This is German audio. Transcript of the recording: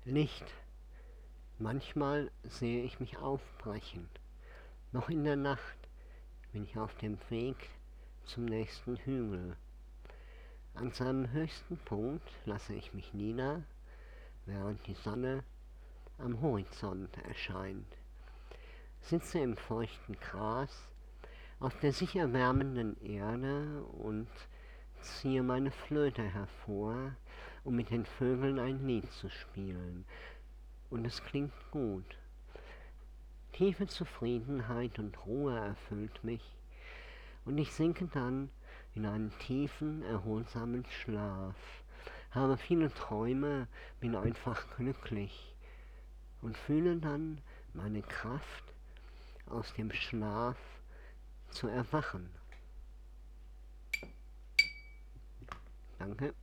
Licht. Manchmal sehe ich mich aufbrechen. Noch in der Nacht bin ich auf dem Weg zum nächsten Hügel. An seinem höchsten Punkt lasse ich mich nieder, während die Sonne am Horizont erscheint. Sitze im feuchten Gras auf der sich erwärmenden Erde und ziehe meine Flöte hervor, um mit den Vögeln ein Lied zu spielen. Und es klingt gut. Tiefe Zufriedenheit und Ruhe erfüllt mich, und ich sinke dann in einen tiefen, erholsamen Schlaf, habe viele Träume, bin einfach glücklich und fühle dann meine Kraft, aus dem Schlaf zu erwachen. Danke.